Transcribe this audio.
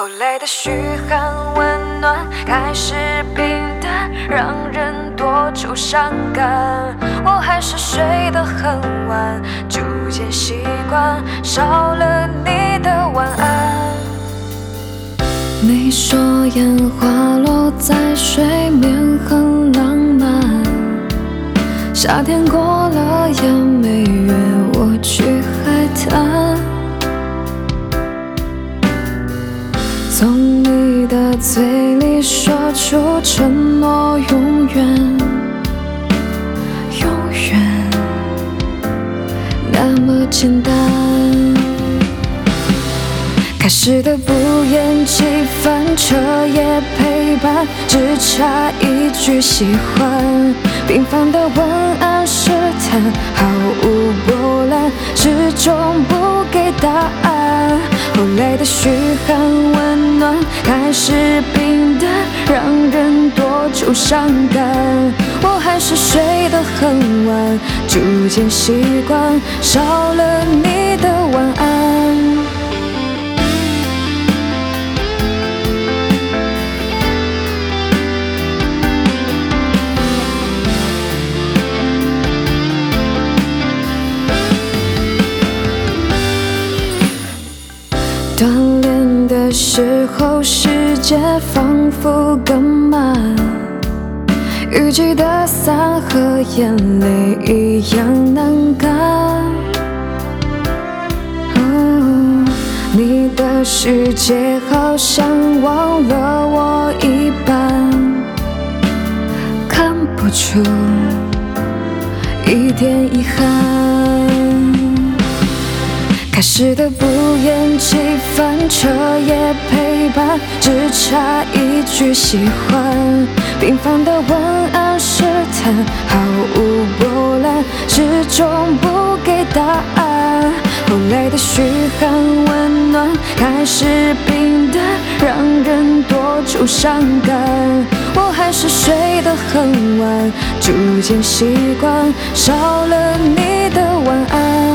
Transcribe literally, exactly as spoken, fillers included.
后来的嘘寒问暖开始平淡，让人多愁善感。我还是睡得很晚，逐渐习惯少了你的晚安。你说烟花落在水面很浪漫，夏天过了也没约我去海滩。从你的嘴里说出承诺，永远永远那么简单。开始的不厌其烦，彻夜陪伴，只差一句喜欢。平凡的文案试探，毫无波澜，始终不给答案。后来的嘘寒问暖开始平淡，让人多愁善感。我还是睡得很晚，逐渐习惯少了你的晚安。锻炼的时候，世界仿佛更慢，雨季的伞和眼泪一样难干。哦，你的世界好像忘了我一般，看不出一点遗憾。开始的不厌其烦，彻夜陪伴，只差一句喜欢。平凡的文案试探，毫无波澜，始终不给答案。后来的嘘寒问暖开始平淡，让人多愁善感。我还是睡得很晚，逐渐习惯少了你的晚安。